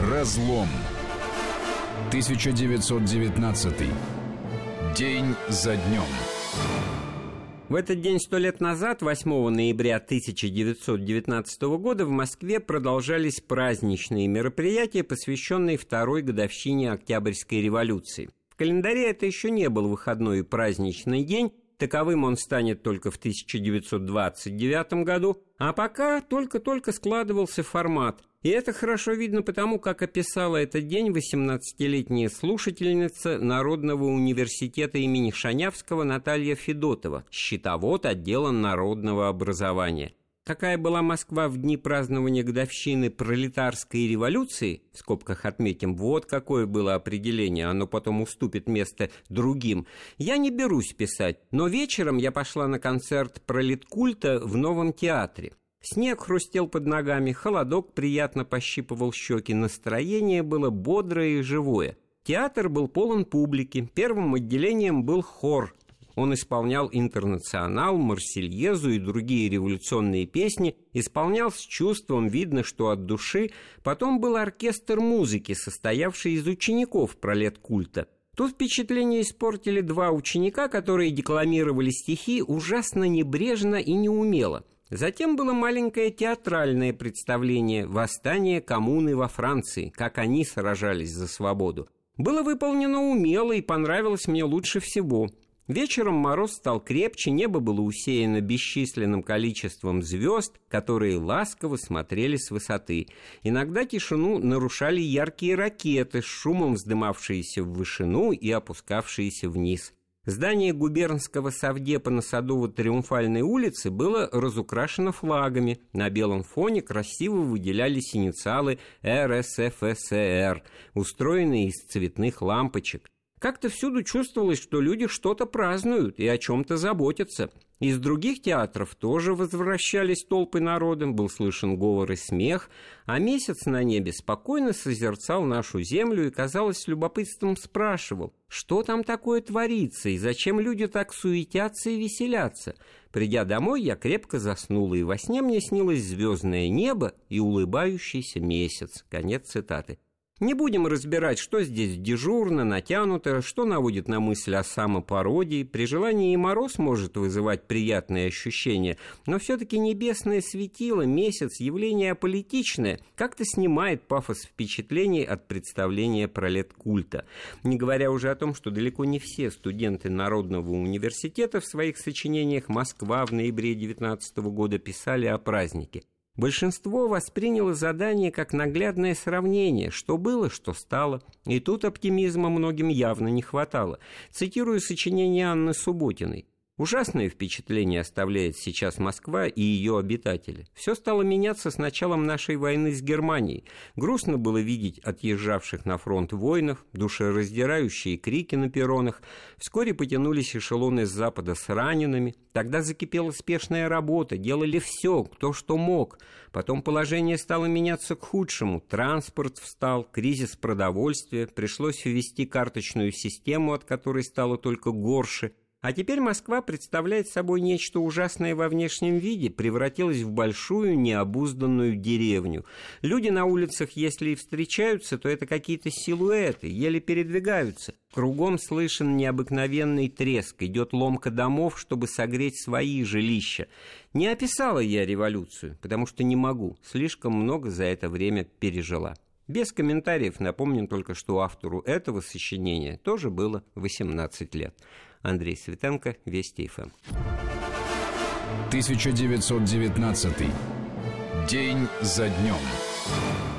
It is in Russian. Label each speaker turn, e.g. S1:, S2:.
S1: Разлом. 1919. День за днем.
S2: В этот день 100 лет назад, 8 ноября 1919 года, в Москве продолжались праздничные мероприятия, посвященные второй годовщине Октябрьской революции. В календаре это еще не был выходной и праздничный день, таковым он станет только в 1929 году, а пока только-только складывался формат. И это хорошо видно потому, как описала этот день 18-летняя слушательница Народного университета имени Шанявского Наталья Федотова, счетовод отдела народного образования. Какая была Москва в дни празднования годовщины пролетарской революции, в скобках отметим, вот какое было определение, оно потом уступит место другим, я не берусь писать, но вечером я пошла на концерт пролеткульта в Новом театре. Снег хрустел под ногами, холодок приятно пощипывал щеки, настроение было бодрое и живое. Театр был полон публики, первым отделением был хор. Он исполнял «Интернационал», «Марсельезу» и другие революционные песни, исполнял с чувством, видно, что от души. Потом был оркестр музыки, состоявший из учеников пролеткульта. Тут впечатление испортили два ученика, которые декламировали стихи ужасно небрежно и неумело. Затем было маленькое театральное представление «Восстание коммуны во Франции», как они сражались за свободу. Было выполнено умело и понравилось мне лучше всего. Вечером мороз стал крепче, небо было усеяно бесчисленным количеством звезд, которые ласково смотрели с высоты. Иногда тишину нарушали яркие ракеты, с шумом вздымавшиеся в вышину и опускавшиеся вниз. Здание губернского совдепа на Садово-Триумфальной улице было разукрашено флагами. На белом фоне красиво выделялись инициалы РСФСР, устроенные из цветных лампочек. Как-то всюду чувствовалось, что люди что-то празднуют и о чем-то заботятся. Из других театров тоже возвращались толпы народа, был слышен говор и смех, а месяц на небе спокойно созерцал нашу землю и, казалось, с любопытством спрашивал, что там такое творится и зачем люди так суетятся и веселятся. Придя домой, я крепко заснула, и во сне мне снилось звездное небо и улыбающийся месяц. Конец цитаты. Не будем разбирать, что здесь дежурно, натянуто, что наводит на мысль о самопародии. При желании и мороз может вызывать приятные ощущения, но все-таки небесное светило, месяц, явление аполитичное, как-то снимает пафос впечатлений от представления пролеткульта. Не говоря уже о том, что далеко не все студенты Народного университета в своих сочинениях «Москва» в ноябре 1919 года писали о празднике. Большинство восприняло задание как наглядное сравнение, что было, что стало, и тут оптимизма многим явно не хватало. Цитирую сочинение Анны Субботиной. Ужасное впечатление оставляет сейчас Москва и ее обитатели. Все стало меняться с началом нашей войны с Германией. Грустно было видеть отъезжавших на фронт воинов, душераздирающие крики на перронах. Вскоре потянулись эшелоны с запада с ранеными. Тогда закипела спешная работа, делали все, кто что мог. Потом положение стало меняться к худшему. Транспорт встал, кризис продовольствия, пришлось ввести карточную систему, от которой стало только горше. А теперь Москва представляет собой нечто ужасное во внешнем виде, превратилась в большую необузданную деревню. Люди на улицах, если и встречаются, то это какие-то силуэты, еле передвигаются. Кругом слышен необыкновенный треск, идет ломка домов, чтобы согреть свои жилища. Не описала я революцию, потому что не могу, слишком много за это время пережила. Без комментариев напомним только, что автору этого сочинения тоже было 18 лет. Андрей Светенко, Вести ФМ.
S1: 1919. День за днем.